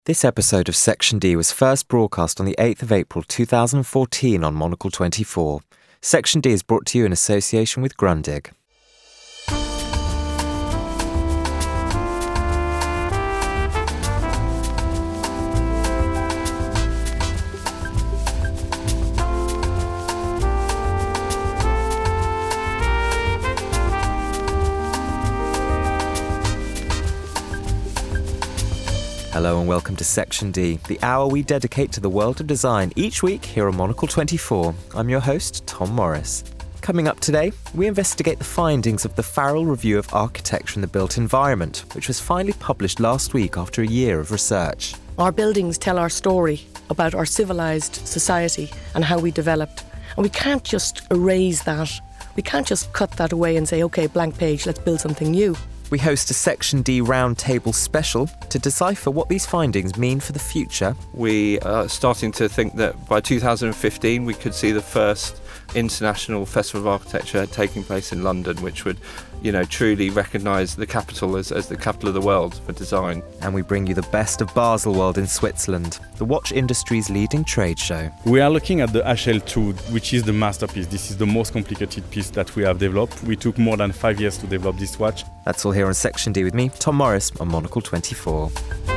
This episode of Section D was first broadcast on the 8th of April 2014 on Monocle 24. Section D is brought to you in association with Grundig. Hello and welcome to Section D, the hour we dedicate to the world of design each week here on Monocle 24. I'm your host, Tom Morris. Coming up today, we investigate the findings of the Farrell Review of Architecture and the Built Environment, which was finally published last week after a year of research. Our buildings tell our story about our civilised society and how we developed. And we can't just erase that. We can't just cut that away and say, OK, blank page, let's build something new. We host a Section D roundtable special to decipher what these findings mean for the future. We are starting to think that by 2015 we could see the first International Festival of Architecture taking place in London, which would, truly recognise the capital as the capital of the world for design. And we bring you the best of Baselworld in Switzerland, the watch industry's leading trade show. We are looking at the HL2, which is the masterpiece. This is the most complicated piece that we have developed. We took more than 5 years to develop this watch. That's all here on Section D with me, Tom Morris, on Monocle 24.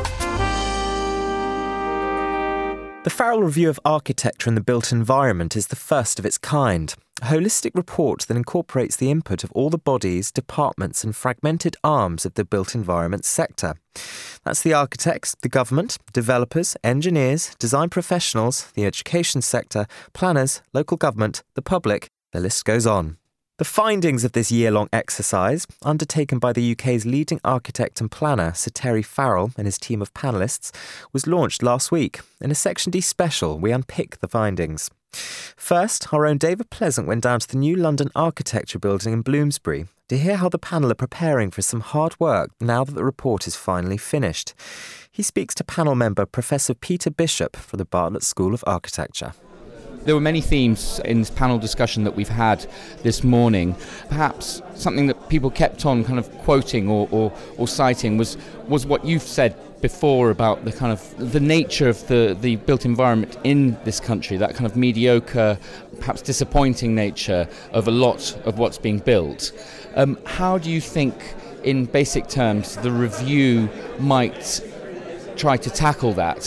The Farrell Review of Architecture and the Built Environment is the first of its kind, a holistic report that incorporates the input of all the bodies, departments and fragmented arms of the built environment sector. That's the architects, the government, developers, engineers, design professionals, the education sector, planners, local government, the public, the list goes on. The findings of this year-long exercise, undertaken by the UK's leading architect and planner, Sir Terry Farrell and his team of panellists, was launched last week. In a Section D special, we unpick the findings. First, our own David Pleasant went down to the new London Architecture Building in Bloomsbury to hear how the panel are preparing for some hard work now that the report is finally finished. He speaks to panel member Professor Peter Bishop from the Bartlett School of Architecture. There were many themes in this panel discussion that we've had this morning. Perhaps something that people kept on kind of quoting or citing was what you've said before about the kind of the nature of the built environment in this country, that kind of mediocre, perhaps disappointing nature of a lot of what's being built. How do you think, in basic terms, the review might try to tackle that?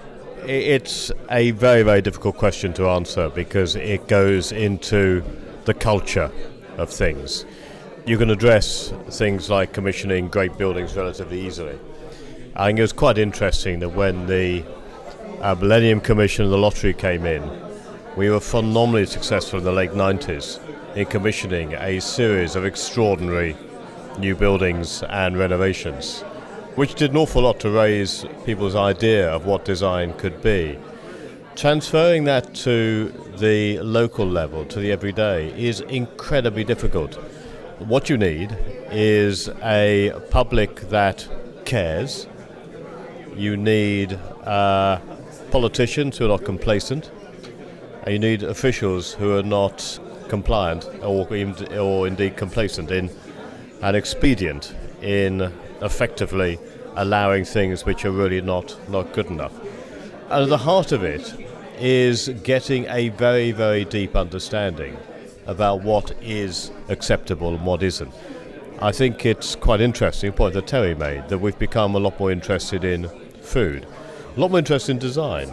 It's a very, very difficult question to answer because it goes into the culture of things. You can address things like commissioning great buildings relatively easily. I think it was quite interesting that when the Millennium Commission and the lottery came in, we were phenomenally successful in the late 90s in commissioning a series of extraordinary new buildings and renovations, which did an awful lot to raise people's idea of what design could be. Transferring that to the local level, to the everyday, is incredibly difficult. What you need is a public that cares. You need politicians who are not complacent, and you need officials who are not compliant or indeed complacent in an expedient in effectively allowing things which are really not good enough. And at the heart of it is getting a very, very deep understanding about what is acceptable and what isn't. I think it's quite interesting, the point that Terry made, that we've become a lot more interested in food, a lot more interested in design.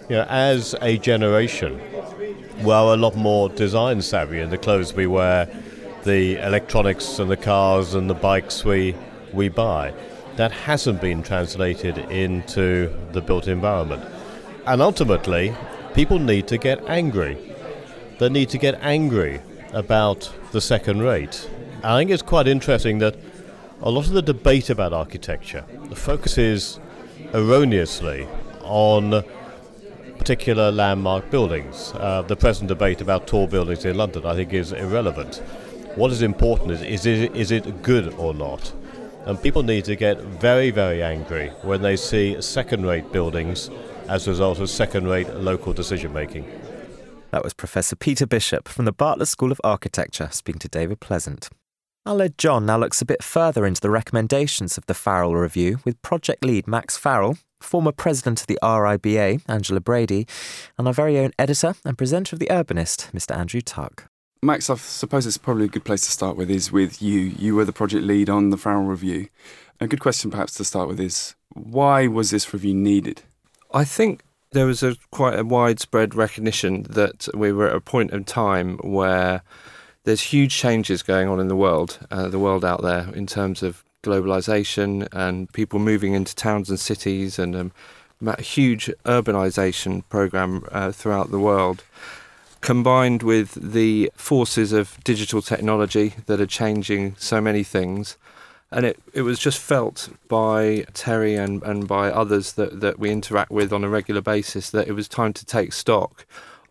As a generation, we're a lot more design savvy in the clothes we wear, the electronics and the cars and the bikes we buy. That hasn't been translated into the built environment. And ultimately, people need to get angry. They need to get angry about the second rate. I think it's quite interesting that a lot of the debate about architecture focuses erroneously on particular landmark buildings. The present debate about tall buildings in London, I think, is irrelevant. What is important is it good or not? And people need to get very, very angry when they see second-rate buildings as a result of second-rate local decision-making. That was Professor Peter Bishop from the Bartlett School of Architecture speaking to David Pleasant. Our Led John now looks a bit further into the recommendations of the Farrell Review with project lead Max Farrell, former president of the RIBA, Angela Brady, and our very own editor and presenter of The Urbanist, Mr. Andrew Tuck. Max, I suppose it's probably a good place to start with is with you. You were the project lead on the Farrell Review. A good question perhaps to start with is, why was this review needed? I think there was quite a widespread recognition that we were at a point in time where there's huge changes going on in the world out there in terms of globalisation and people moving into towns and cities and a huge urbanisation programme throughout the world, combined with the forces of digital technology that are changing so many things. And it was just felt by Terry and by others that we interact with on a regular basis that it was time to take stock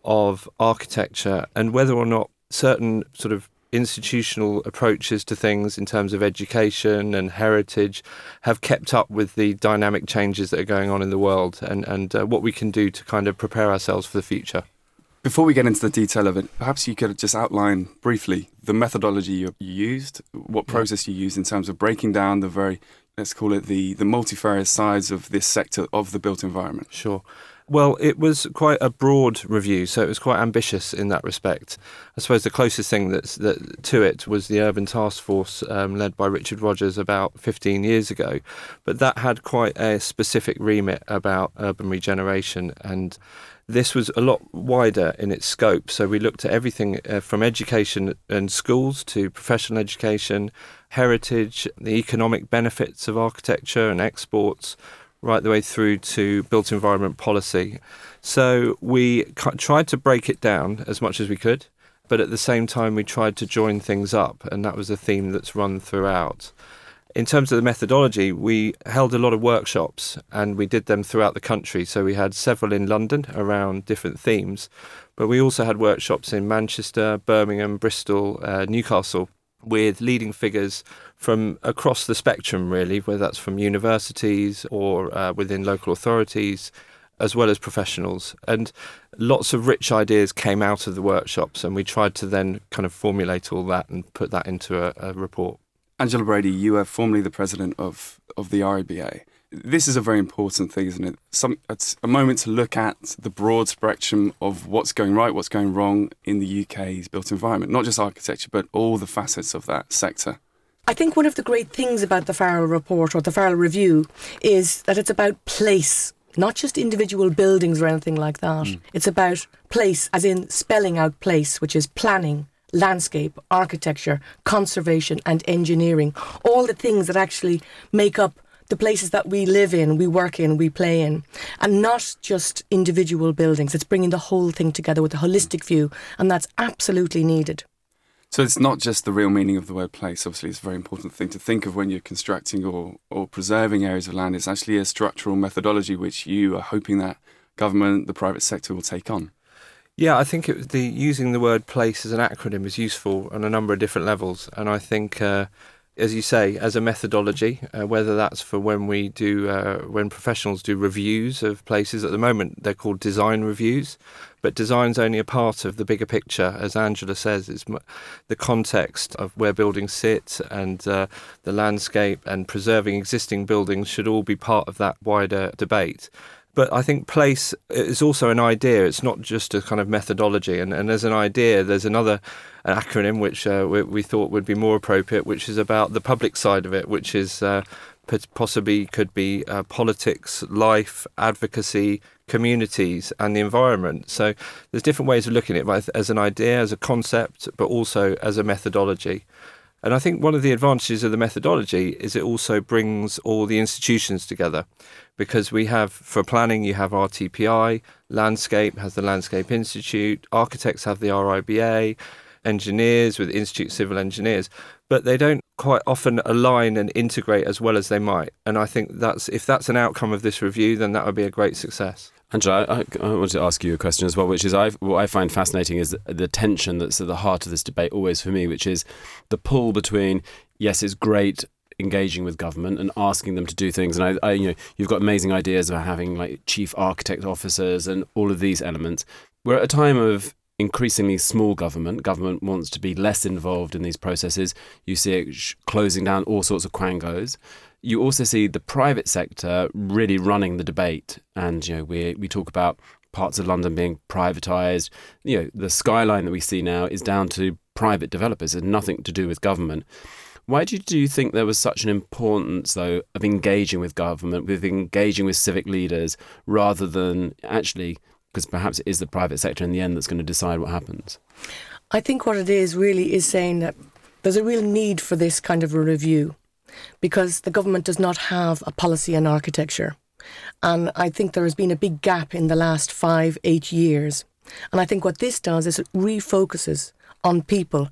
of architecture and whether or not certain sort of institutional approaches to things in terms of education and heritage have kept up with the dynamic changes that are going on in the world and what we can do to kind of prepare ourselves for the future. Before we get into the detail of it, perhaps you could just outline briefly the methodology you used, what process you used in terms of breaking down the very, let's call it the multifarious sides of this sector of the built environment. Sure. Well, it was quite a broad review, so it was quite ambitious in that respect. I suppose the closest thing to it was the Urban Task Force led by Richard Rogers about 15 years ago. But that had quite a specific remit about urban regeneration, and this was a lot wider in its scope. So we looked at everything from education and schools to professional education, heritage, the economic benefits of architecture and exports, right the way through to built environment policy. So we tried to break it down as much as we could, but at the same time we tried to join things up, and that was a theme that's run throughout. In terms of the methodology, we held a lot of workshops and we did them throughout the country. So we had several in London around different themes, but we also had workshops in Manchester, Birmingham, Bristol, Newcastle, with leading figures from across the spectrum, really, whether that's from universities or within local authorities, as well as professionals. And lots of rich ideas came out of the workshops, and we tried to then kind of formulate all that and put that into a report. Angela Brady, you are formerly the president of the RIBA. This is a very important thing, isn't it? It's a moment to look at the broad spectrum of what's going right, what's going wrong in the UK's built environment, not just architecture, but all the facets of that sector. I think one of the great things about the Farrell Report or the Farrell Review is that it's about place, not just individual buildings or anything like that. It's about place, as in spelling out place, which is planning, landscape, architecture, conservation and engineering, all the things that actually make up the places that we live in, we work in, we play in, and not just individual buildings. It's bringing the whole thing together with a holistic view, and that's absolutely needed. So it's not just the real meaning of the word place. Obviously, it's a very important thing to think of when you're constructing or preserving areas of land. It's actually a structural methodology which you are hoping that government, the private sector will take on. Yeah, I think using the word place as an acronym is useful on a number of different levels. And I think, as you say, as a methodology, whether that's for when professionals do reviews of places. At the moment, they're called design reviews. But design's only a part of the bigger picture. As Angela says, it's the context of where buildings sit and the landscape and preserving existing buildings should all be part of that wider debate. But I think place is also an idea. It's not just a kind of methodology. And as an idea, there's an acronym which we thought would be more appropriate, which is about the public side of it, which is possibly could be politics, life, advocacy, communities and the environment. So there's different ways of looking at it, as an idea, as a concept, but also as a methodology. And I think one of the advantages of the methodology is it also brings all the institutions together, because we have, for planning, you have RTPI, landscape has the Landscape Institute, architects have the RIBA, engineers with Institute of Civil Engineers, but they don't quite often align and integrate as well as they might. And I think if that's an outcome of this review, then that would be a great success. Angela, I want to ask you a question as well, which is what I find fascinating is the tension that's at the heart of this debate always for me, which is the pull between, yes, it's great engaging with government and asking them to do things. And you've got amazing ideas about having like chief architect officers and all of these elements. We're at a time of increasingly small government. Government wants to be less involved in these processes. You see it closing down all sorts of quangos. You also see the private sector really running the debate. And, we talk about parts of London being privatised. The skyline that we see now is down to private developers. It's nothing to do with government. Why do you think there was such an importance, though, of engaging with government, with engaging with civic leaders, rather than actually, because perhaps it is the private sector in the end that's going to decide what happens? I think what it is really is saying that there's a real need for this kind of a review, because the government does not have a policy on architecture. And I think there has been a big gap in the last 5-8 years. And I think what this does is it refocuses on people,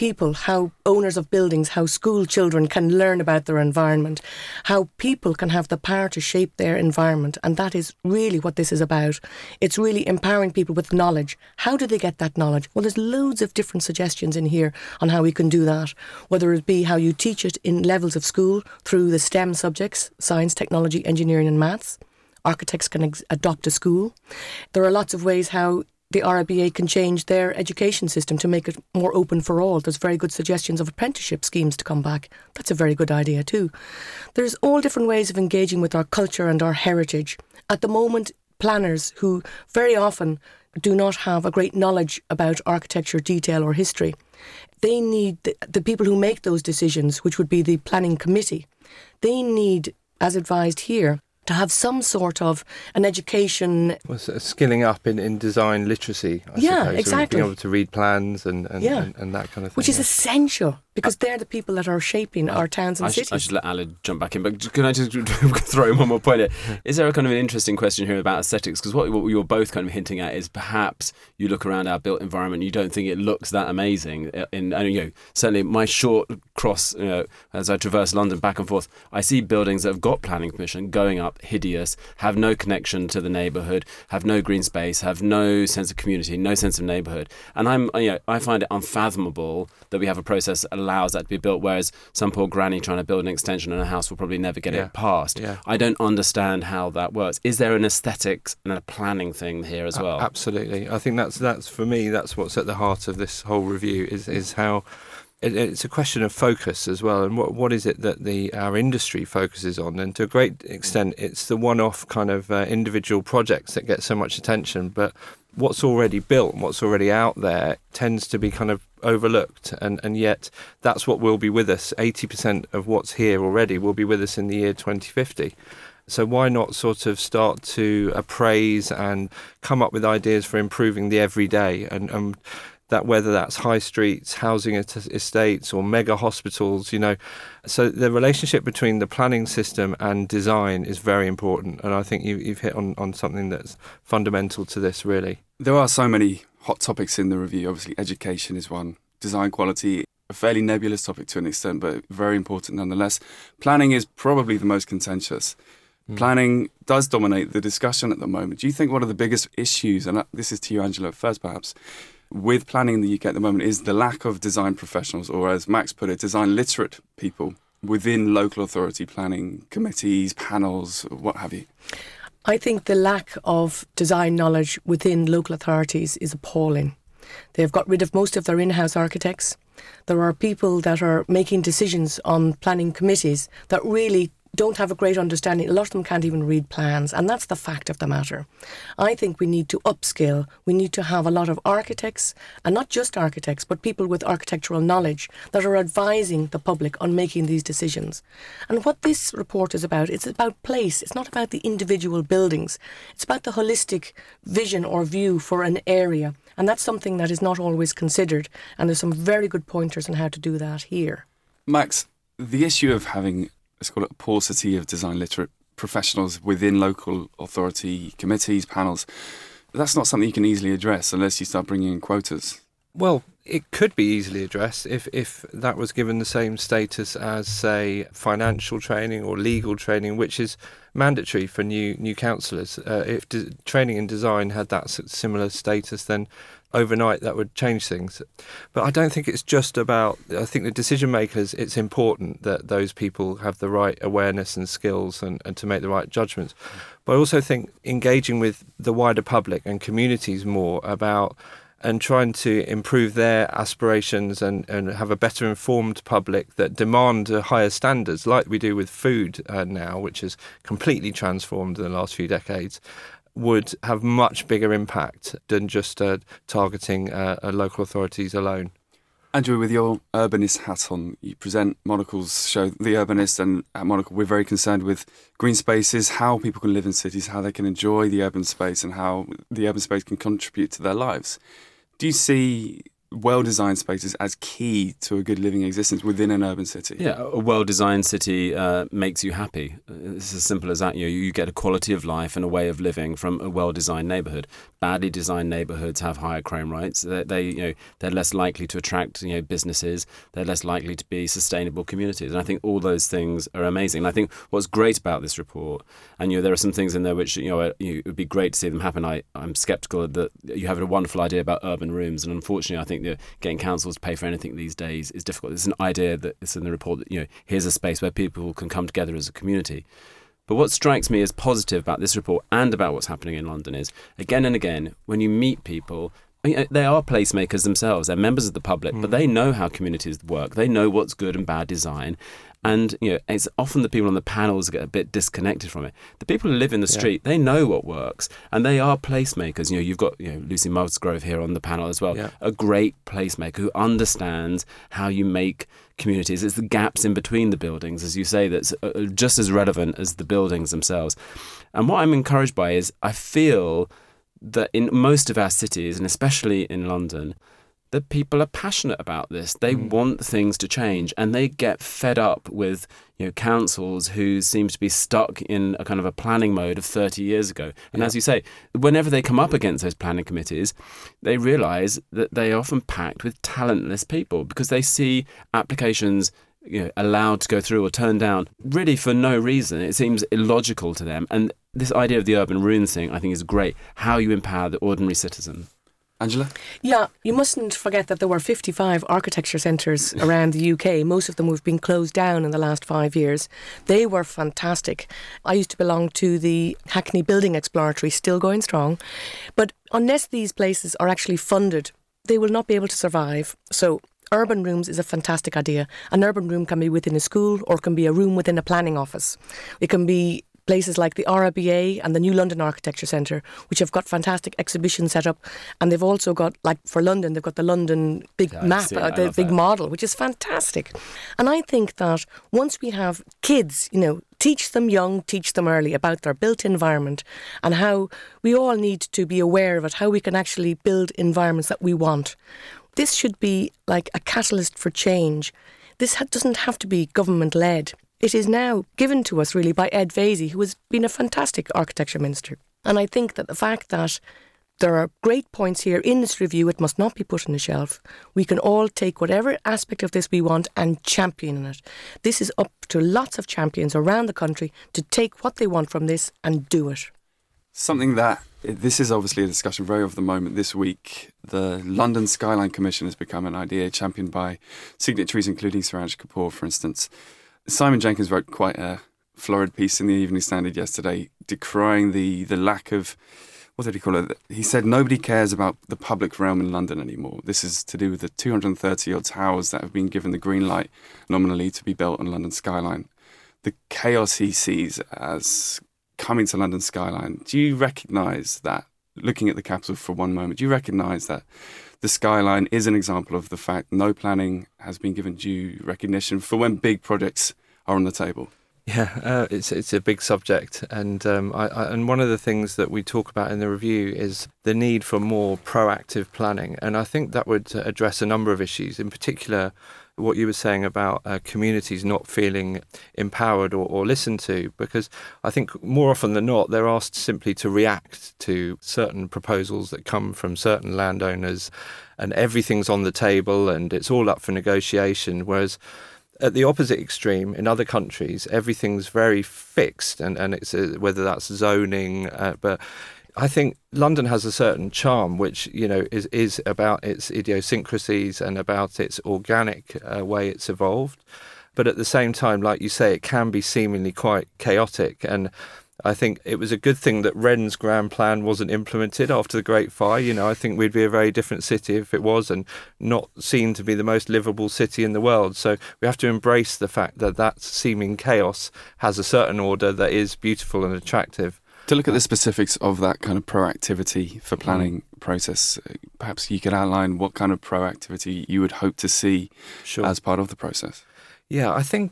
how owners of buildings, how school children can learn about their environment, how people can have the power to shape their environment. And that is really what this is about. It's really empowering people with knowledge. How do they get that knowledge? Well, there's loads of different suggestions in here on how we can do that, whether it be how you teach it in levels of school through the STEM subjects, science, technology, engineering and maths. Architects can adopt a school. There are lots of ways how the RIBA can change their education system to make it more open for all. There's very good suggestions of apprenticeship schemes to come back. That's a very good idea too. There's all different ways of engaging with our culture and our heritage. At the moment, planners who very often do not have a great knowledge about architecture, detail or history, they need the people who make those decisions, which would be the planning committee, they need, as advised here, to have some sort of an education. Well, skilling up in design literacy, I suppose. Exactly. Being able to read plans and that kind of thing. Which is essential, because they're the people that are shaping our towns and cities. I should let Alan jump back in, but can I just throw in one more point here? Is there a kind of an interesting question here about aesthetics? Because what you're both kind of hinting at is perhaps you look around our built environment, you don't think it looks that amazing. Certainly my short cross, as I traverse London back and forth, I see buildings that have got planning permission going up, hideous, have no connection to the neighbourhood, have no green space, have no sense of community, no sense of neighbourhood. And I find it unfathomable that we have a process that allows that to be built, whereas some poor granny trying to build an extension in a house will probably never get it passed. Yeah. I don't understand how that works. Is there an aesthetics and a planning thing here as well? Absolutely. I think that's for me, that's what's at the heart of this whole review is how it's a question of focus as well, and what is it that our industry focuses on. And to a great extent, it's the one-off kind of individual projects that get so much attention, but what's already built and what's already out there tends to be kind of overlooked, and yet that's what will be with us. 80% of what's here already will be with us in the year 2050. So why not sort of start to appraise and come up with ideas for improving the everyday, and that whether that's high streets, housing estates or mega hospitals, So the relationship between the planning system and design is very important. And I think you've hit on something that's fundamental to this, really. There are so many hot topics in the review. Obviously, education is one. Design quality, a fairly nebulous topic to an extent, but very important nonetheless. Planning is probably the most contentious. Planning does dominate the discussion at the moment. Do you think one of the biggest issues, and this is to you, Angela, first perhaps, with planning in the UK at the moment is the lack of design professionals, or as Max put it, design literate people within local authority planning committees, panels, what have you? I think the lack of design knowledge within local authorities is appalling. They've got rid of most of their in-house architects. There are people that are making decisions on planning committees that really don't have a great understanding. A lot of them can't even read plans, and that's the fact of the matter. I think we need to upskill. We need to have a lot of architects, and not just architects, but people with architectural knowledge that are advising the public on making these decisions. And what this report is about, it's about place. It's not about the individual buildings. It's about the holistic vision or view for an area, and that's something that is not always considered, and there's some very good pointers on how to do that here. Max, the issue of having, let's call it, a paucity of design literate professionals within local authority committees, panels, that's not something you can easily address unless you start bringing in quotas. Well, it could be easily addressed if that was given the same status as, say, financial training or legal training, which is mandatory for new councillors. If training in design had that similar status, then overnight that would change things. But I don't think it's just about, I think the decision makers, it's important that those people have the right awareness and skills and to make the right judgments. But I also think engaging with the wider public and communities more about and trying to improve their aspirations and have a better informed public that demand higher standards, like we do with food now, which has completely transformed in the last few decades, would have much bigger impact than just targeting local authorities alone. Andrew, with your urbanist hat on, you present Monocle's show, The Urbanist, and at Monocle we're very concerned with green spaces, how people can live in cities, how they can enjoy the urban space and how the urban space can contribute to their lives. Do you see well-designed spaces as key to a good living existence within an urban city? Yeah, a well-designed city makes you happy. It's as simple as that. You get a quality of life and a way of living from a well-designed neighbourhood. Badly designed neighbourhoods have higher crime rates. They're less likely to attract businesses. They're less likely to be sustainable communities. And I think all those things are amazing. And I think what's great about this report, and there are some things in there which it would be great to see them happen. I'm sceptical that you have a wonderful idea about urban rooms, and unfortunately, I think that getting councils to pay for anything these days is difficult. There's an idea that it's in the report that here's a space where people can come together as a community. But what strikes me as positive about this report and about what's happening in London is, again and again, when you meet people, they are placemakers themselves. They're members of the public, but they know how communities work. They know what's good and bad design. And it's often the people on the panels get a bit disconnected from it. The people who live in the street, they know what works, and they are placemakers. You've got Lucy Musgrove here on the panel as well, a great placemaker who understands how you make communities. It's the gaps in between the buildings, as you say, that's just as relevant as the buildings themselves. And what I'm encouraged by is I feel that in most of our cities, and especially in London, that people are passionate about this. They want things to change, and they get fed up with councils who seem to be stuck in a kind of a planning mode of 30 years ago. And as you say, whenever they come up against those planning committees, they realise that they are often packed with talentless people because they see applications allowed to go through or turned down really for no reason. It seems illogical to them. And this idea of the urban ruins thing, I think, is great. How you empower the ordinary citizen. Angela? Yeah, you mustn't forget that there were 55 architecture centres around the UK. Most of them have been closed down in the last 5 years. They were fantastic. I used to belong to the Hackney Building Exploratory, still going strong. But unless these places are actually funded, they will not be able to survive. So urban rooms is a fantastic idea. An urban room can be within a school or can be a room within a planning office. It can be places like the RIBA and the New London Architecture Centre, which have got fantastic exhibitions set up. And they've also got, like for London, they've got the London big map, the big model, which is fantastic. And I think that once we have kids, teach them young, teach them early about their built environment and how we all need to be aware of it, how we can actually build environments that we want. This should be like a catalyst for change. This doesn't have to be government-led. It is now given to us really by Ed Vaizey, who has been a fantastic architecture minister. And I think that the fact that there are great points here in this review, it must not be put on the shelf. We can all take whatever aspect of this we want and champion it. This is up to lots of champions around the country to take what they want from this and do it. This is obviously a discussion very of the moment this week. The London Skyline Commission has become an idea championed by signatories including Suraj Kapoor, for instance. Simon Jenkins wrote quite a florid piece in the Evening Standard yesterday decrying the lack of, what did he call it? He said nobody cares about the public realm in London anymore. This is to do with the 230-odd towers that have been given the green light nominally to be built on London Skyline. The chaos he sees as coming to London Skyline. Do you recognise that, looking at the capital for one moment, do you recognise that the skyline is an example of the fact no planning has been given due recognition for when big projects are on the table? Yeah, it's a big subject, and and one of the things that we talk about in the review is the need for more proactive planning, and I think that would address a number of issues, in particular what you were saying about communities not feeling empowered or listened to, because I think more often than not they're asked simply to react to certain proposals that come from certain landowners, and everything's on the table and it's all up for negotiation, whereas at the opposite extreme, in other countries, everything's very fixed, and it's whether that's zoning, but I think London has a certain charm, which is about its idiosyncrasies and about its organic way it's evolved. But at the same time, like you say, it can be seemingly quite chaotic. And I think it was a good thing that Wren's grand plan wasn't implemented after the Great Fire. I think we'd be a very different city if it was, and not seen to be the most livable city in the world. So we have to embrace the fact that that seeming chaos has a certain order that is beautiful and attractive. To look at the specifics of that kind of proactivity for planning process, perhaps you could outline what kind of proactivity you would hope to see as part of the process. Yeah, I think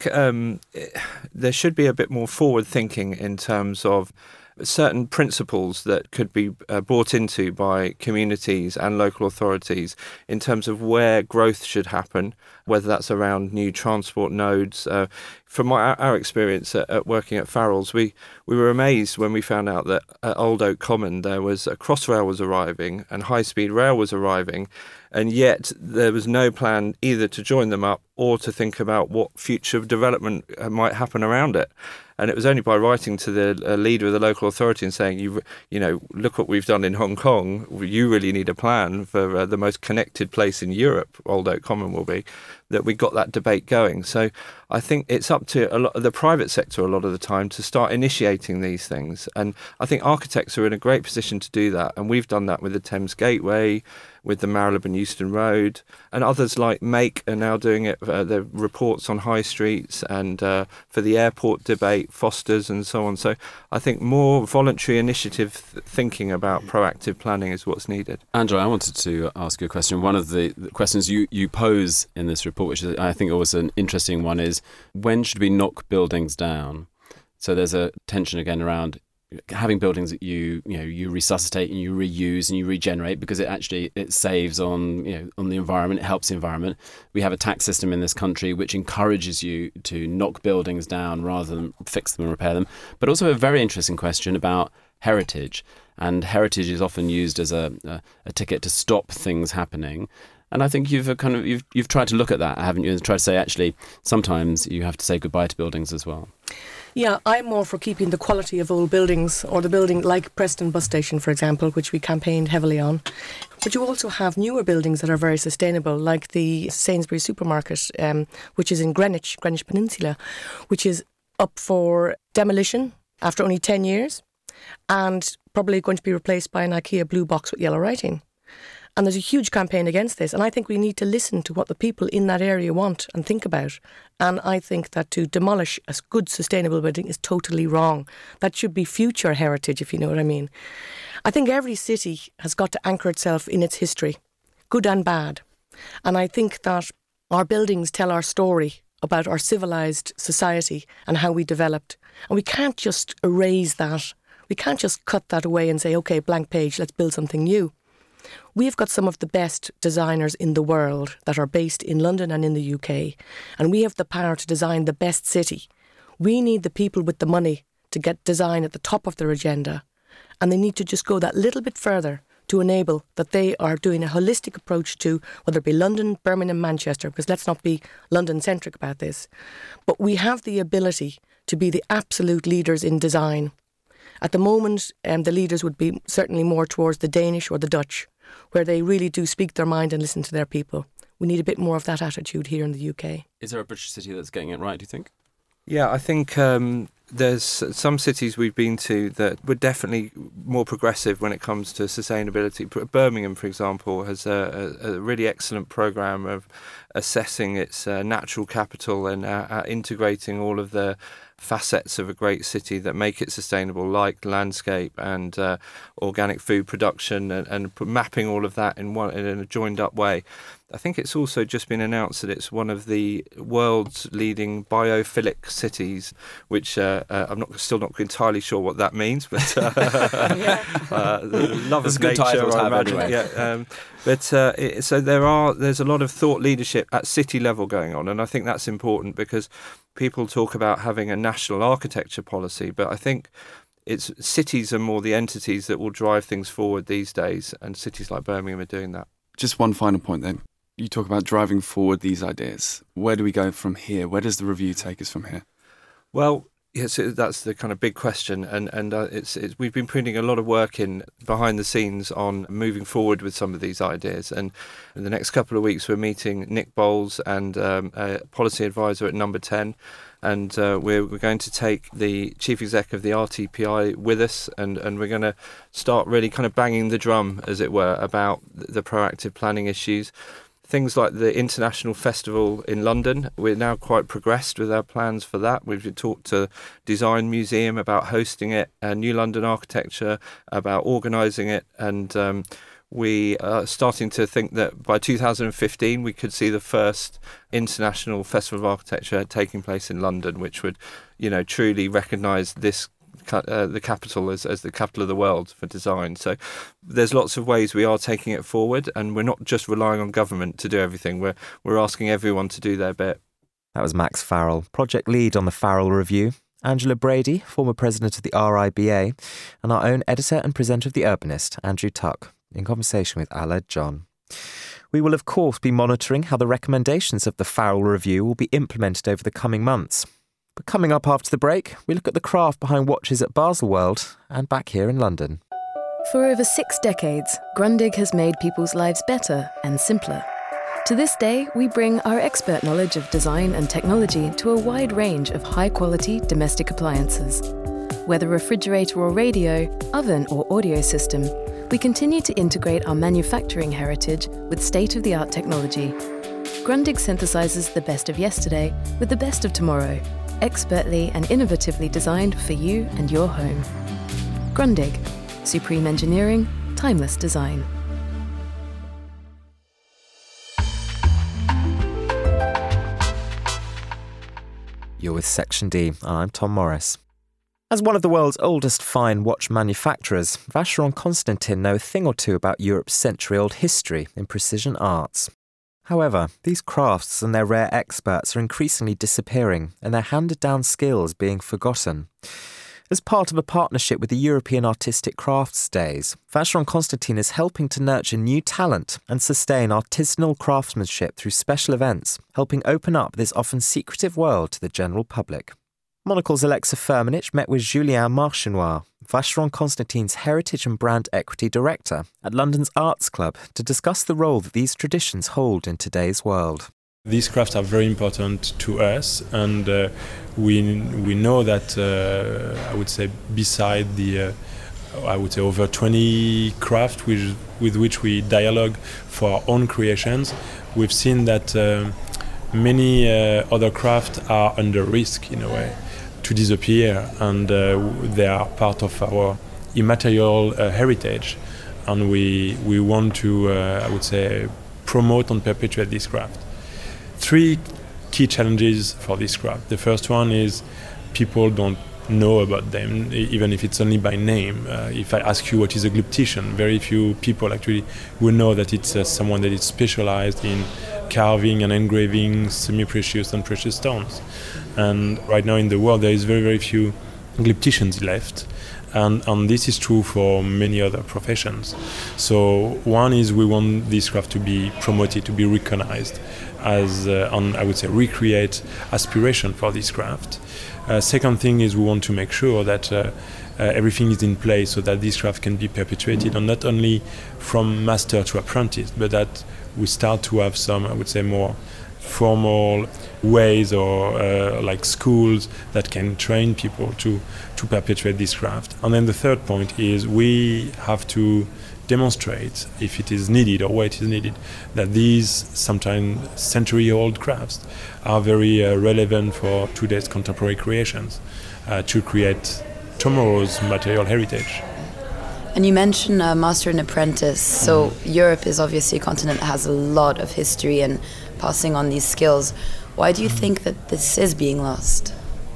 there should be a bit more forward thinking in terms of certain principles that could be brought into by communities and local authorities in terms of where growth should happen, whether that's around new transport nodes. From our experience at working at Farrells, we were amazed when we found out that at Old Oak Common there was a Crossrail was arriving and high-speed rail was arriving, and yet there was no plan either to join them up or to think about what future development might happen around it. And it was only by writing to the leader of the local authority and saying, you know, look what we've done in Hong Kong. You really need a plan for the most connected place in Europe, Old Oak Common will be, that we got that debate going. So I think it's up to a lot of the private sector a lot of the time to start initiating these things. And I think architects are in a great position to do that. And we've done that with the Thames Gateway, with the Marylebone Euston Road, and others like Make are now doing it, the reports on high streets, and for the airport debate, Foster's and so on. So I think more voluntary initiative thinking about proactive planning is what's needed. Angela, I wanted to ask you a question. One of the questions you pose in this report, which is, I think always an interesting one, is when should we knock buildings down? So there's a tension again around having buildings that you resuscitate and you reuse and you regenerate, because it saves on the environment, it helps the environment. We have a tax system in this country which encourages you to knock buildings down rather than fix them and repair them. But also a very interesting question about heritage, and heritage is often used as a ticket to stop things happening. And I think you've tried to look at that, haven't you, and try to say actually sometimes you have to say goodbye to buildings as well. Yeah, I'm more for keeping the quality of old buildings, or the building like Preston Bus Station, for example, which we campaigned heavily on. But you also have newer buildings that are very sustainable, like the Sainsbury's supermarket, which is in Greenwich Peninsula, which is up for demolition after only 10 years and probably going to be replaced by an IKEA blue box with yellow writing. And there's a huge campaign against this. And I think we need to listen to what the people in that area want and think about. And I think that to demolish a good sustainable building is totally wrong. That should be future heritage, if you know what I mean. I think every city has got to anchor itself in its history, good and bad. And I think that our buildings tell our story about our civilised society and how we developed. And we can't just erase that. We can't just cut that away and say, OK, blank page, let's build something new. We've got some of the best designers in the world that are based in London and in the UK, and we have the power to design the best city. We need the people with the money to get design at the top of their agenda, and they need to just go that little bit further to enable that they are doing a holistic approach to whether it be London, Birmingham, Manchester, because let's not be London-centric about this. But we have the ability to be the absolute leaders in design. At the moment, the leaders would be certainly more towards the Danish or the Dutch, where they really do speak their mind and listen to their people. We need a bit more of that attitude here in the UK. Is there a British city that's getting it right, do you think? Yeah, I think there's some cities we've been to that were definitely more progressive when it comes to sustainability. Birmingham, for example, has a really excellent programme of assessing its natural capital and integrating all of the facets of a great city that make it sustainable, like landscape and organic food production, and mapping all of that in a joined up way. I think it's also just been announced that it's one of the world's leading biophilic cities, which I'm still not entirely sure what that means, but love of nature, I imagine. Anyway. Yeah, so there's a lot of thought leadership at city level going on, and I think that's important because people talk about having a national architecture policy, but I think it's cities are more the entities that will drive things forward these days, and cities like Birmingham are doing that. Just one final point then. You talk about driving forward these ideas. Where do we go from here? Where does the review take us from here? Well, Yes, that's the kind of big question, and we've been putting a lot of work in behind the scenes on moving forward with some of these ideas. And in the next couple of weeks, we're meeting Nick Bowles and a policy advisor at Number 10, and we're going to take the chief exec of the RTPI with us, and we're going to start really kind of banging the drum, as it were, about the proactive planning issues. Things like the International Festival in London, we're now quite progressed with our plans for that. We've talked to Design Museum about hosting it, New London Architecture about organising it, and we are starting to think that by 2015 we could see the first International Festival of Architecture taking place in London, which would, truly recognise this the capital as the capital of the world for design. So there's lots of ways we are taking it forward, and we're not just relying on government to do everything. We're asking everyone to do their bit. That was Max Farrell, project lead on the Farrell Review, Angela Brady, former president of the RIBA, and our own editor and presenter of The Urbanist, Andrew Tuck, in conversation with Aled John. We will of course be monitoring how the recommendations of the Farrell Review will be implemented over the coming months. But coming up after the break, we look at the craft behind watches at Baselworld and back here in London. For over 6 decades, Grundig has made people's lives better and simpler. To this day, we bring our expert knowledge of design and technology to a wide range of high-quality domestic appliances. Whether refrigerator or radio, oven or audio system, we continue to integrate our manufacturing heritage with state-of-the-art technology. Grundig synthesizes the best of yesterday with the best of tomorrow, expertly and innovatively designed for you and your home. Grundig, supreme engineering, timeless design. You're with Section D, and I'm Tom Morris. As one of the world's oldest fine watch manufacturers, Vacheron Constantin know a thing or two about Europe's century-old history in precision arts. However, these crafts and their rare experts are increasingly disappearing, and their handed-down skills being forgotten. As part of a partnership with the European Artistic Crafts Days, Vacheron Constantin is helping to nurture new talent and sustain artisanal craftsmanship through special events, helping open up this often secretive world to the general public. Monocle's Alexa Firmenich met with Julien Marchenoir, Vacheron Constantin's Heritage and Brand Equity Director at London's Arts Club, to discuss the role that these traditions hold in today's world. These crafts are very important to us, and we know that I would say beside the over 20 crafts with which we dialogue for our own creations, we've seen that many other crafts are under risk in a way to disappear, and they are part of our immaterial heritage, and we want to I would say promote and perpetuate this craft. 3 key challenges for this craft. The first one is people don't know about them, even if it's only by name. If I ask you what is a glyptician, very few people actually will know that it's someone that is specialized in carving and engraving semi-precious and precious stones. And right now in the world there is very, very few glypticians left. And this is true for many other professions. So one is we want this craft to be promoted, to be recognized as, I would say, recreate aspiration for this craft. Second thing is we want to make sure that everything is in place so that this craft can be perpetuated, and not only from master to apprentice, but that we start to have some, I would say, more formal ways or like schools that can train people to perpetuate this craft. And then the third point is we have to demonstrate, if it is needed or where it is needed, that these sometimes century-old crafts are very relevant for today's contemporary creations to create tomorrow's material heritage. And you mentioned master and apprentice. So Europe is obviously a continent that has a lot of history and passing on these skills. Why do you think that this is being lost?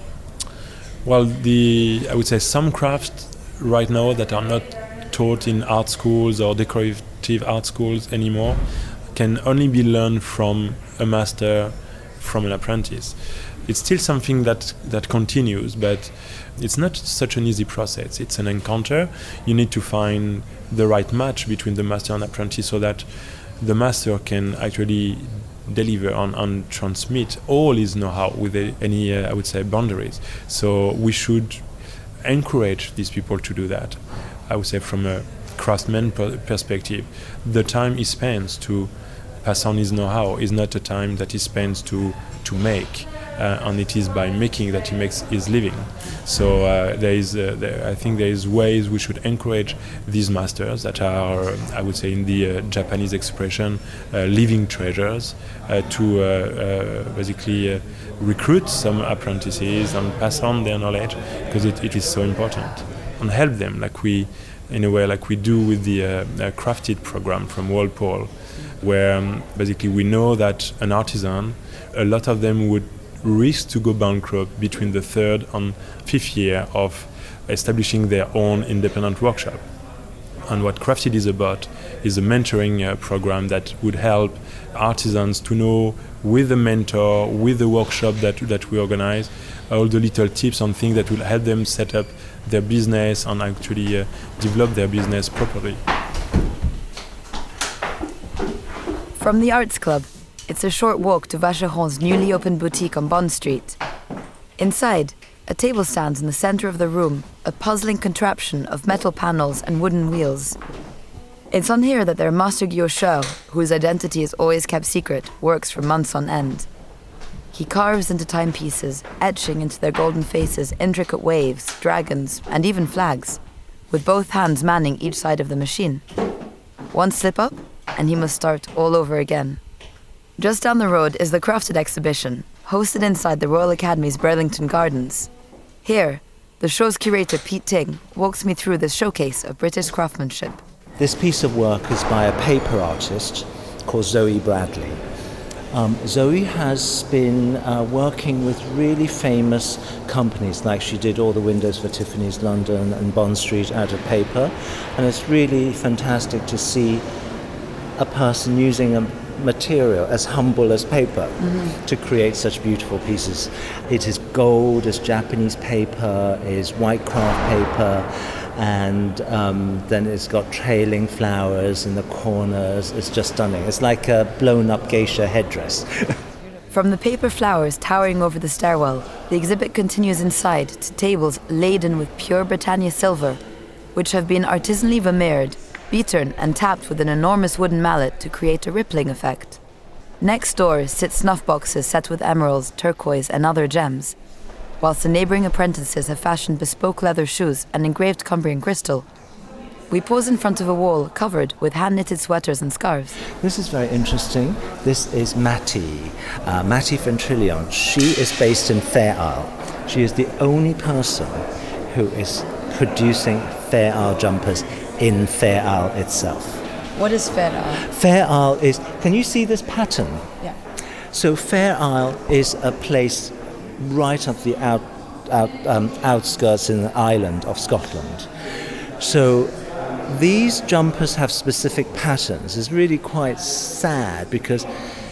Well, I would say some crafts right now that are not taught in art schools or decorative art schools anymore can only be learned from a master, from an apprentice. It's still something that continues, but it's not such an easy process. It's an encounter. You need to find the right match between the master and apprentice so that the master can actually deliver and transmit all his know-how with any, I would say, boundaries. So we should encourage these people to do that. I would say from a craftsman perspective, the time he spends to pass on his know-how is not a time that he spends to make, and it is by making that he makes his living. So I think there is ways we should encourage these masters that are, I would say in the Japanese expression, living treasures, to basically recruit some apprentices and pass on their knowledge, because it is so important, and help them in a way like we do with the Crafted program from Walpole, where basically we know that an artisan, a lot of them would risk to go bankrupt between the 3rd and 5th year of establishing their own independent workshop. And what Crafted is about is a mentoring program that would help artisans to know, with a mentor, with the workshop that we organize, all the little tips and things that will help them set up their business and actually develop their business properly. From the Arts Club, it's a short walk to Vacheron's newly opened boutique on Bond Street. Inside, a table stands in the center of the room, a puzzling contraption of metal panels and wooden wheels. It's on here that their master guillocheur, whose identity is always kept secret, works for months on end. He carves into timepieces, etching into their golden faces intricate waves, dragons, and even flags, with both hands manning each side of the machine. One slip up, and he must start all over again. Just down the road is the Crafted exhibition, hosted inside the Royal Academy's Burlington Gardens. Here, the show's curator Pete Ting walks me through this showcase of British craftsmanship. This piece of work is by a paper artist called Zoe Bradley. Zoe has been working with really famous companies, like she did all the windows for Tiffany's London and Bond Street out of paper, and it's really fantastic to see a person using a material as humble as paper to create such beautiful pieces. It is gold, it's Japanese paper, it's white craft paper, and then it's got trailing flowers in the corners. It's just stunning. It's like a blown-up geisha headdress. From the paper flowers towering over the stairwell, the exhibit continues inside to tables laden with pure Britannia silver, which have been artisanally vermeered, beaten and tapped with an enormous wooden mallet to create a rippling effect. Next door sit snuff boxes set with emeralds, turquoise and other gems, whilst the neighbouring apprentices have fashioned bespoke leather shoes and engraved Cumbrian crystal. We pause in front of a wall covered with hand-knitted sweaters and scarves. This is very interesting. This is Mattie Ventrillon. She is based in Fair Isle. She is the only person who is producing Fair Isle jumpers in Fair Isle itself. What is Fair Isle? Fair Isle is, can you see this pattern? Yeah. So Fair Isle is a place right at the outskirts in the island of Scotland. So these jumpers have specific patterns. It's really quite sad because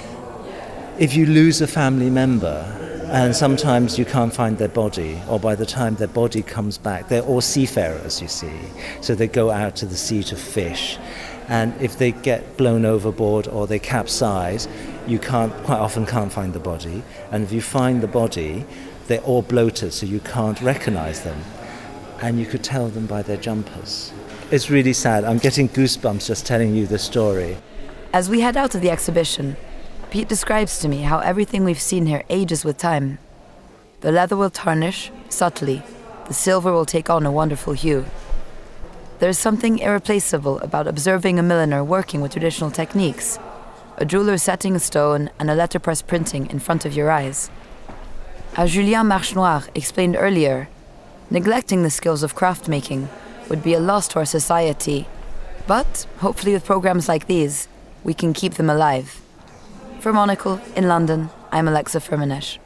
if you lose a family member, and sometimes you can't find their body, or by the time their body comes back, they're all seafarers, you see. So they go out to the sea to fish. And if they get blown overboard or they capsize, you quite often can't find the body. And if you find the body, they're all bloated, so you can't recognize them. And you could tell them by their jumpers. It's really sad. I'm getting goosebumps just telling you the story. As we head out of the exhibition, Pete describes to me how everything we've seen here ages with time. The leather will tarnish, subtly. The silver will take on a wonderful hue. There's something irreplaceable about observing a milliner working with traditional techniques, a jeweler setting a stone and a letterpress printing in front of your eyes. As Julien Marchenoir explained earlier, neglecting the skills of craft making would be a loss to our society, but hopefully with programs like these, we can keep them alive. For Monocle, in London, I'm Alexa Firmenich.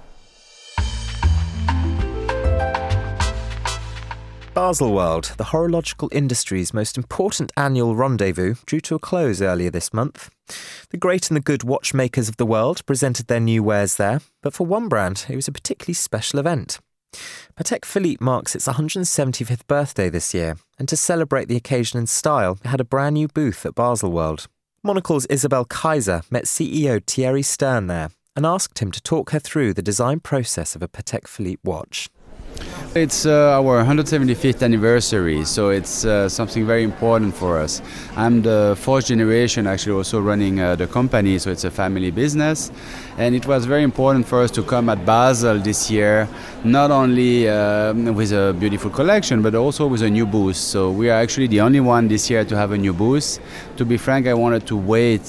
Baselworld, the horological industry's most important annual rendezvous, drew to a close earlier this month. The great and the good watchmakers of the world presented their new wares there, but for one brand, it was a particularly special event. Patek Philippe marks its 175th birthday this year, and to celebrate the occasion in style, it had a brand new booth at Baselworld. Monocle's Isabel Kaiser met CEO Thierry Stern there and asked him to talk her through the design process of a Patek Philippe watch. It's our 175th anniversary, so it's something very important for us. I'm the fourth generation actually also running the company, so it's a family business. And it was very important for us to come at Basel this year, not only with a beautiful collection, but also with a new booth. So we are actually the only one this year to have a new booth. To be frank, I wanted to wait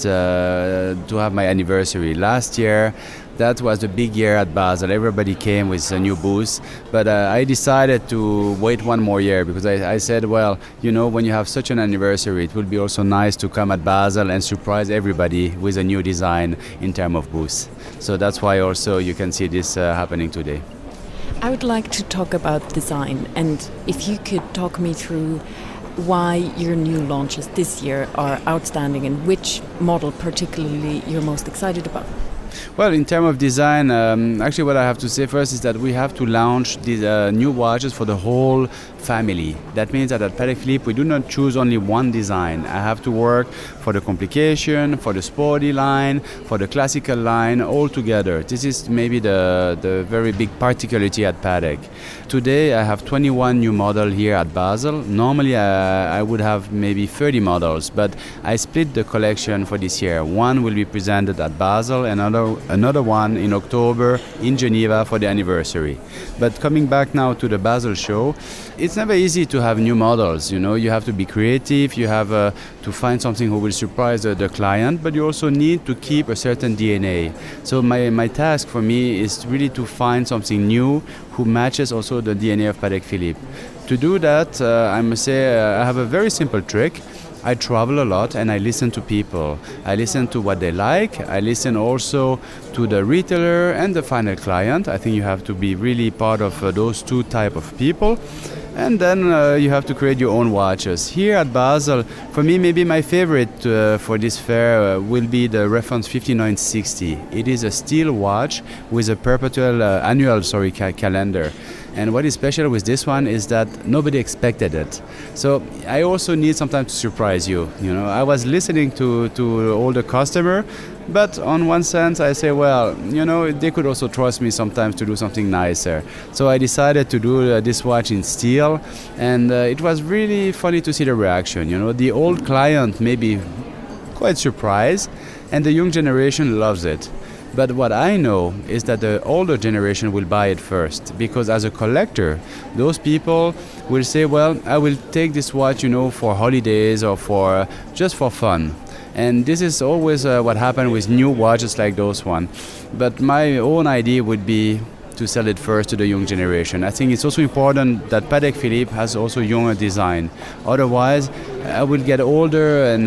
to have my anniversary. Last year, that was the big year at Basel. Everybody came with a new booth. But I decided to wait one more year because I said, well, you know, when you have such an anniversary, it would be also nice to come at Basel and surprise everybody with a new design in terms of booth. So that's why also you can see this happening today. I would like to talk about design, and if you could talk me through why your new launches this year are outstanding and which model particularly you're most excited about. Well, in terms of design, actually what I have to say first is that we have to launch these new watches for the whole family. That means that at Patek Philippe we do not choose only one design. I have to work for the complication, for the sporty line, for the classical line, all together. This is maybe the very big particularity at Patek. Today I have 21 new models here at Basel. Normally I would have maybe 30 models, but I split the collection for this year. One will be presented at Basel and another one in October in Geneva for the anniversary. But coming back now to the Basel show, it's never easy to have new models. You know, you have to be creative, you have to find something who will surprise the client, but you also need to keep a certain DNA. So my task for me is really to find something new who matches also the DNA of Patek Philippe. To do that, I must say I have a very simple trick. I travel a lot and I listen to people. I listen to what they like. I listen also to the retailer and the final client. I think you have to be really part of those two type of people. And then you have to create your own watches. Here at Basel, for me, maybe my favorite for this fair will be the reference 5960. It is a steel watch with a perpetual annual calendar. And what is special with this one is that nobody expected it. So I also need sometimes to surprise you. You know, I was listening to all the customer, but on one sense I say, well, you know, they could also trust me sometimes to do something nicer. So I decided to do this watch in steel, and it was really funny to see the reaction. You know, the old client may be quite surprised, and the young generation loves it. But what I know is that the older generation will buy it first, because as a collector, those people will say, well, I will take this watch, you know, for holidays or for just for fun. And this is always what happens with new watches like those one. But my own idea would be to sell it first to the young generation. I think it's also important that Patek Philippe has also younger design. Otherwise, I will get older, and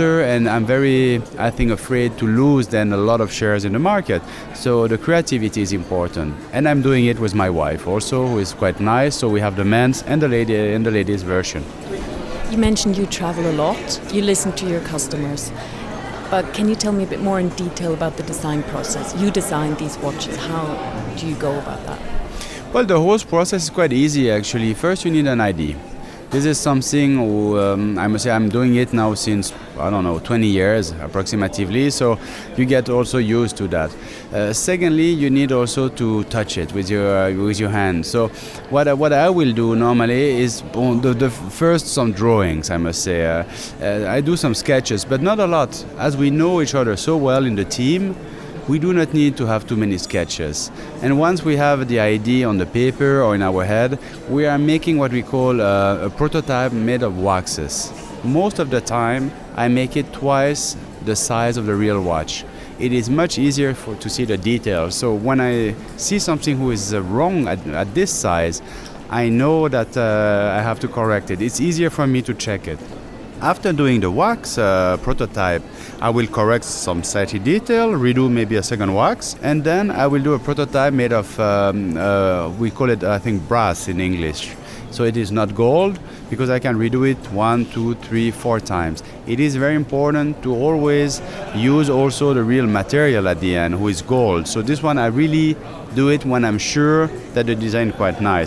I'm very, I think, afraid to lose then a lot of shares in the market. So the creativity is important. And I'm doing it with my wife also, who is quite nice. So we have the men's and the ladies version. You mentioned you travel a lot, you listen to your customers. But can you tell me a bit more in detail about the design process? You design these watches. How do you go about that? Well, the whole process is quite easy, actually. First, you need an ID. This is something I must say I'm doing it now since, 20 years approximately, so you get also used to that. Secondly, you need also to touch it with your hand. So what I will do normally is the first some drawings, I must say. I do some sketches, but not a lot. As we know each other so well in the team, we do not need to have too many sketches. And once we have the idea on the paper or in our head, we are making what we call a prototype made of waxes. Most of the time, I make it twice the size of the real watch. It is much easier to see the details. So when I see something who is wrong at this size, I know that I have to correct it. It's easier for me to check it. After doing the wax prototype, I will correct some slightly detail, redo maybe a second wax, and then I will do a prototype made of, we call it, I think, brass in English. So it is not gold, because I can redo it 1, 2, 3, 4 times. It is very important to always use also the real material at the end, who is gold. So this one I really do it when I'm sure that the design is quite nice.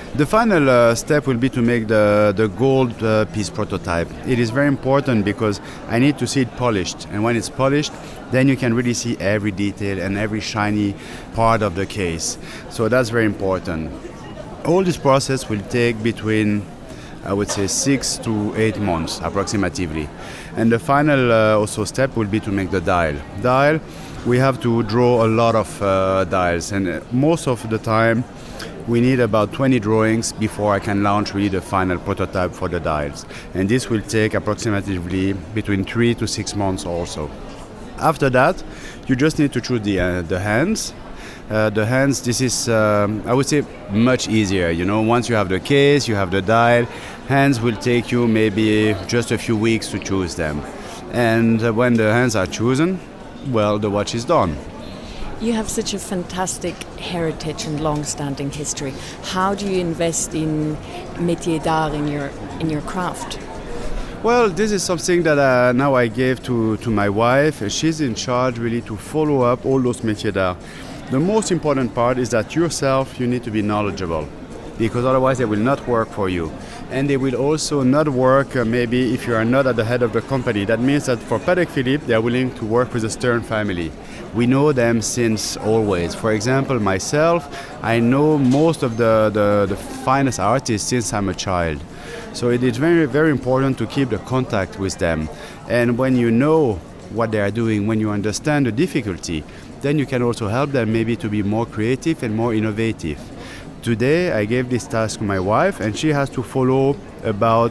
The final step will be to make the gold piece prototype. It is very important because I need to see it polished, and when it's polished, then you can really see every detail and every shiny part of the case. So that's very important. All this process will take between, I would say, 6 to 8 months approximately. And the final also step will be to make the dial. Dial, we have to draw a lot of dials, and most of the time we need about 20 drawings before I can launch really the final prototype for the dials. And this will take approximately between 3 to 6 months also. After that, you just need to choose the hands. The hands, this is, I would say, much easier. You know, once you have the case, you have the dial, hands will take you maybe just a few weeks to choose them. And when the hands are chosen, well, the watch is done. You have such a fantastic heritage and long-standing history. How do you invest in métier d'art in your craft? Well, this is something that now I gave to my wife. She's in charge really to follow up all those métiers d'art. The most important part is that yourself, you need to be knowledgeable, because otherwise they will not work for you. And they will also not work maybe if you are not at the head of the company. That means that for Patek Philippe, they are willing to work with the Stern family. We know them since always. For example, myself, I know most of the finest artists since I'm a child. So it is very, very important to keep the contact with them. And when you know what they are doing, when you understand the difficulty, then you can also help them maybe to be more creative and more innovative. Today I gave this task to my wife, and she has to follow about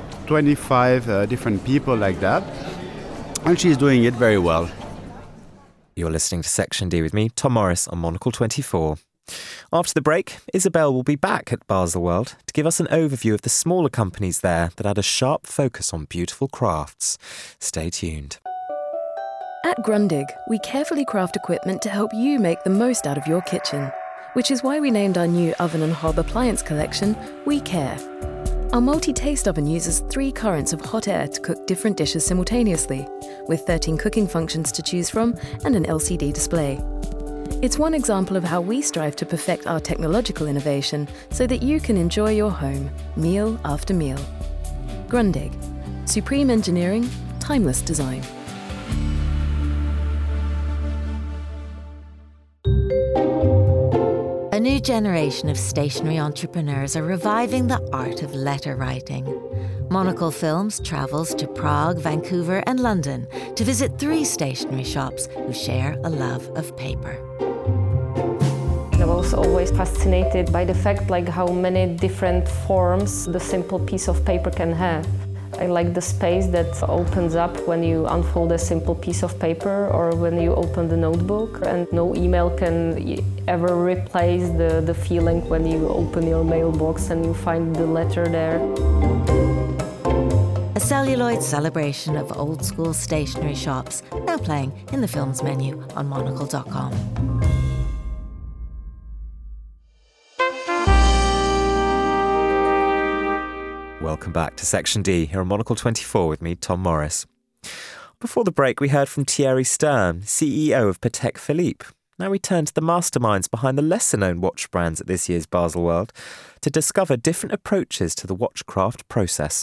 25 different people like that, and she's doing it very well. You're listening to Section D with me, Tom Morris, on Monocle 24. After the break, Isabel will be back at Baselworld to give us an overview of the smaller companies there that had a sharp focus on beautiful crafts. Stay tuned. At Grundig, we carefully craft equipment to help you make the most out of your kitchen, which is why we named our new oven and hob appliance collection We Care. Our multi-taste oven uses 3 currents of hot air to cook different dishes simultaneously, with 13 cooking functions to choose from and an LCD display. It's one example of how we strive to perfect our technological innovation so that you can enjoy your home, meal after meal. Grundig. Supreme engineering, timeless design. A new generation of stationery entrepreneurs are reviving the art of letter writing. Monocle Films travels to Prague, Vancouver and London to visit 3 stationery shops who share a love of paper. I was always fascinated by the fact how many different forms the simple piece of paper can have. I like the space that opens up when you unfold a simple piece of paper or when you open the notebook, and no email can ever replace the feeling when you open your mailbox and you find the letter there. A celluloid celebration of old school stationery shops, now playing in the films menu on monocle.com. Welcome back to Section D here on Monocle 24 with me, Tom Morris. Before the break, we heard from Thierry Stern, CEO of Patek Philippe. Now we turn to the masterminds behind the lesser-known watch brands at this year's Baselworld to discover different approaches to the watchcraft process.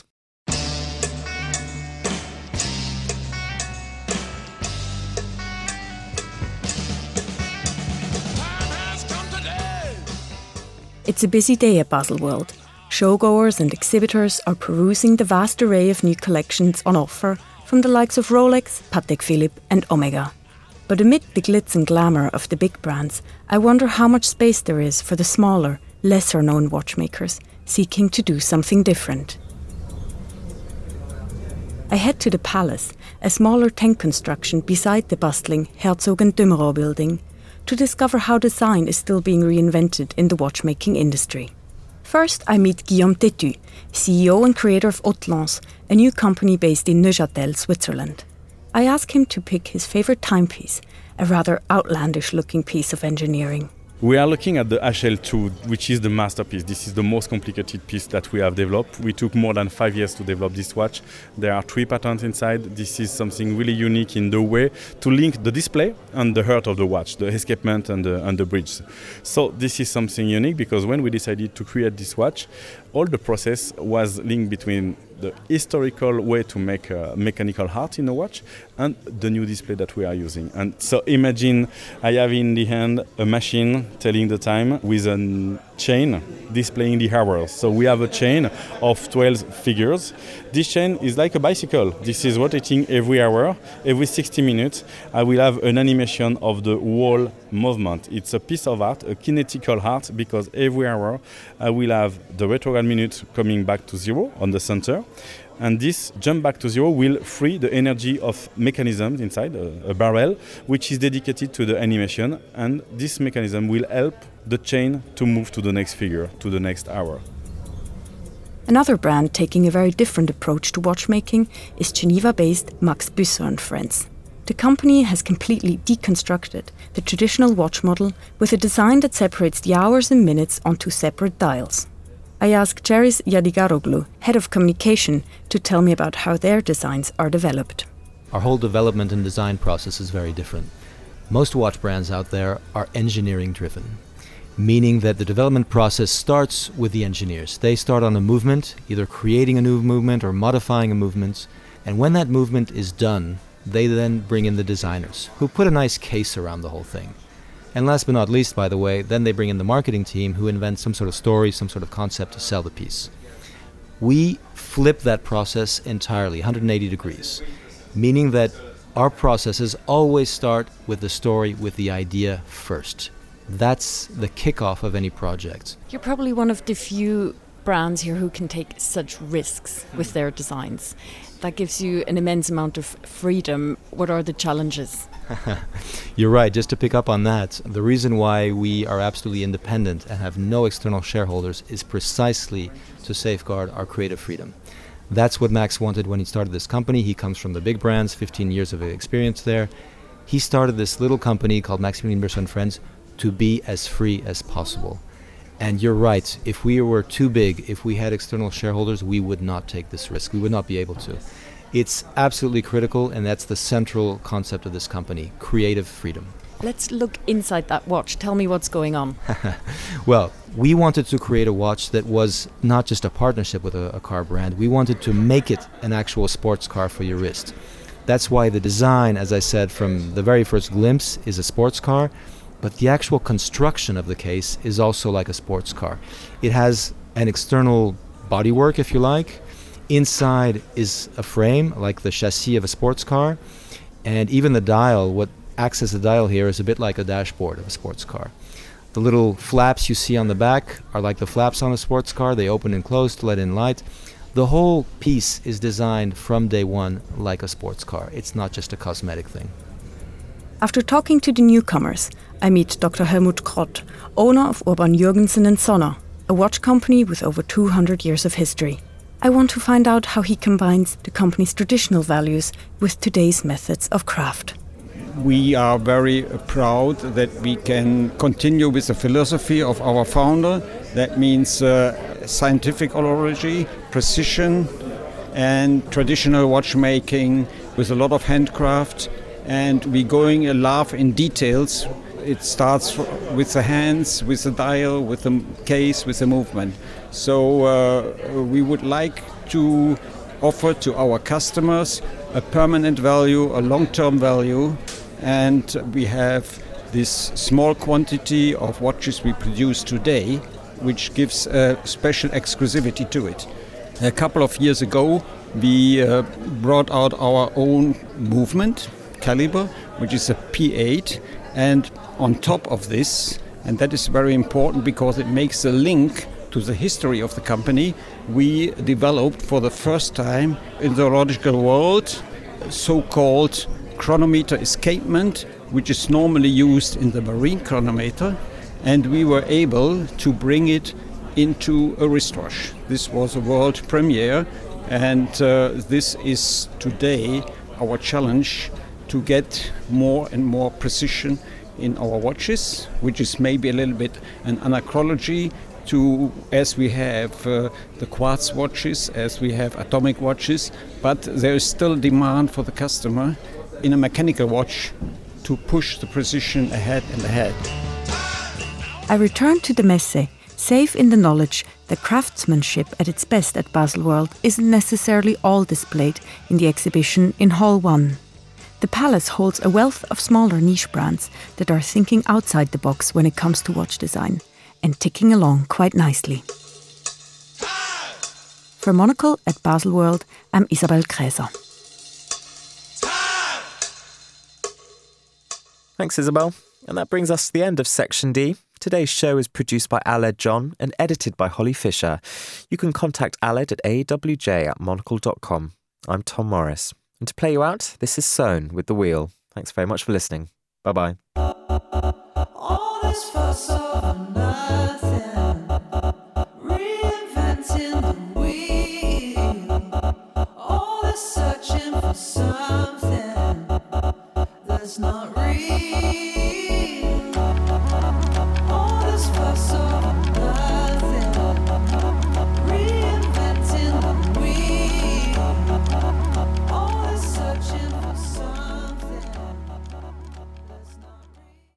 It's a busy day at Baselworld. Showgoers and exhibitors are perusing the vast array of new collections on offer from the likes of Rolex, Patek Philippe and Omega. But amid the glitz and glamour of the big brands, I wonder how much space there is for the smaller, lesser-known watchmakers seeking to do something different. I head to the Palace, a smaller tent construction beside the bustling Herzog & de Meuron building, to discover how design is still being reinvented in the watchmaking industry. First, I meet Guillaume Tétu, CEO and creator of Haute-Lance, a new company based in Neuchâtel, Switzerland. I ask him to pick his favorite timepiece, a rather outlandish-looking piece of engineering. We are looking at the HL2, which is the masterpiece. This is the most complicated piece that we have developed. We took more than 5 years to develop this watch. There are 3 patents inside. This is something really unique in the way to link the display and the heart of the watch, the escapement and the bridge. So this is something unique because when we decided to create this watch, all the process was linked between the historical way to make a mechanical heart in a watch and the new display that we are using. And so imagine I have in the hand a machine telling the time with a chain displaying the hours. So we have a chain of 12 figures. This chain is like a bicycle. This is rotating every hour. Every 60 minutes, I will have an animation of the whole movement. It's a piece of art, a kinetical art, because every hour I will have the retrograde minute coming back to zero on the center. And this jump back to zero will free the energy of mechanisms inside a barrel, which is dedicated to the animation. And this mechanism will help the chain to move to the next figure, to the next hour. Another brand taking a very different approach to watchmaking is Geneva-based Max Büsser & Friends. The company has completely deconstructed the traditional watch model with a design that separates the hours and minutes onto separate dials. I asked Ceris Yadigaroglu, head of communication, to tell me about how their designs are developed. Our whole development and design process is very different. Most watch brands out there are engineering driven, meaning that the development process starts with the engineers. They start on a movement, either creating a new movement or modifying a movement, and when that movement is done, they then bring in the designers, who put a nice case around the whole thing. And last but not least, by the way, then they bring in the marketing team who invents some sort of story, some sort of concept to sell the piece. We flip that process entirely, 180 degrees, meaning that our processes always start with the story, with the idea first. That's the kickoff of any project. You're probably one of the few brands here who can take such risks with their designs. That gives you an immense amount of freedom. What are the challenges? You're right, just to pick up on that, the reason why we are absolutely independent and have no external shareholders is precisely to safeguard our creative freedom. That's what Max wanted when he started this company. He comes from the big brands, 15 years of experience there. He started this little company called Maximilian Büsser & Friends to be as free as possible. And you're right, if we were too big, if we had external shareholders, we would not take this risk. We would not be able to. It's absolutely critical, and that's the central concept of this company, creative freedom. Let's look inside that watch. Tell me what's going on. Well, we wanted to create a watch that was not just a partnership with a car brand. We wanted to make it an actual sports car for your wrist. That's why the design, as I said, from the very first glimpse, is a sports car. But the actual construction of the case is also like a sports car. It has an external bodywork, if you like. Inside is a frame, like the chassis of a sports car. And even the dial, what acts as the dial here, is a bit like a dashboard of a sports car. The little flaps you see on the back are like the flaps on a sports car. They open and close to let in light. The whole piece is designed from day one like a sports car. It's not just a cosmetic thing. After talking to the newcomers, I meet Dr. Helmut Krott, owner of Urban Jürgensen & Sonner, a watch company with over 200 years of history. I want to find out how he combines the company's traditional values with today's methods of craft. We are very proud that we can continue with the philosophy of our founder. That means scientific orology, precision, and traditional watchmaking with a lot of handcraft. And we're going a lot in details. It starts with the hands, with the dial, with the case, with the movement. So we would like to offer to our customers a permanent value, a long-term value, and we have this small quantity of watches we produce today, which gives a special exclusivity to it. A couple of years ago, we brought out our own movement caliber, which is a P8, and on top of this, and that is very important because it makes a link to the history of the company, we developed for the first time in the horological world so-called chronometer escapement, which is normally used in the marine chronometer, and we were able to bring it into a wristwatch. This was a world premiere, and this is today our challenge to get more and more precision in our watches, which is maybe a little bit an anachronology to as we have the quartz watches, as we have atomic watches, but there is still demand for the customer in a mechanical watch to push the precision ahead and ahead. I return to the Messe, safe in the knowledge that craftsmanship at its best at Baselworld isn't necessarily all displayed in the exhibition in Hall 1. The Palace holds a wealth of smaller niche brands that are thinking outside the box when it comes to watch design, and ticking along quite nicely. For Monocle at Baselworld, I'm Isabel Kräser. Thanks, Isabel. And that brings us to the end of Section D. Today's show is produced by Aled John and edited by Holly Fisher. You can contact Aled at awj@monocle.com. I'm Tom Morris. And to play you out, this is Sown with The Wheel. Thanks very much for listening. Bye-bye. All this fuss over nothing, reinventing the wheel. All this searching for something that's not real.